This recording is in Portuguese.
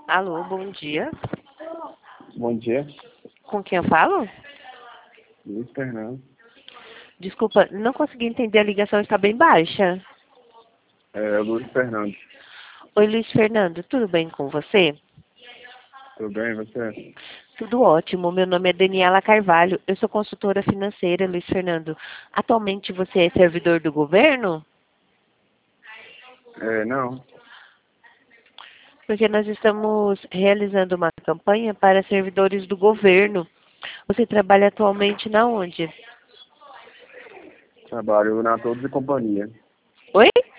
Alô, bom dia. Bom dia, Com quem eu falo? Luiz Fernando. Desculpa, não consegui entender, a ligação está bem baixa. Luiz Fernando. Oi, Luiz Fernando, tudo bem com você? Tudo bem, você? Tudo ótimo, meu nome é Daniela Carvalho, eu sou consultora financeira, Luiz Fernando. Atualmente você é servidor do governo? Não. Porque nós estamos realizando uma campanha para servidores do governo. Você trabalha atualmente na onde? Trabalho na Todos e Companhia. Oi?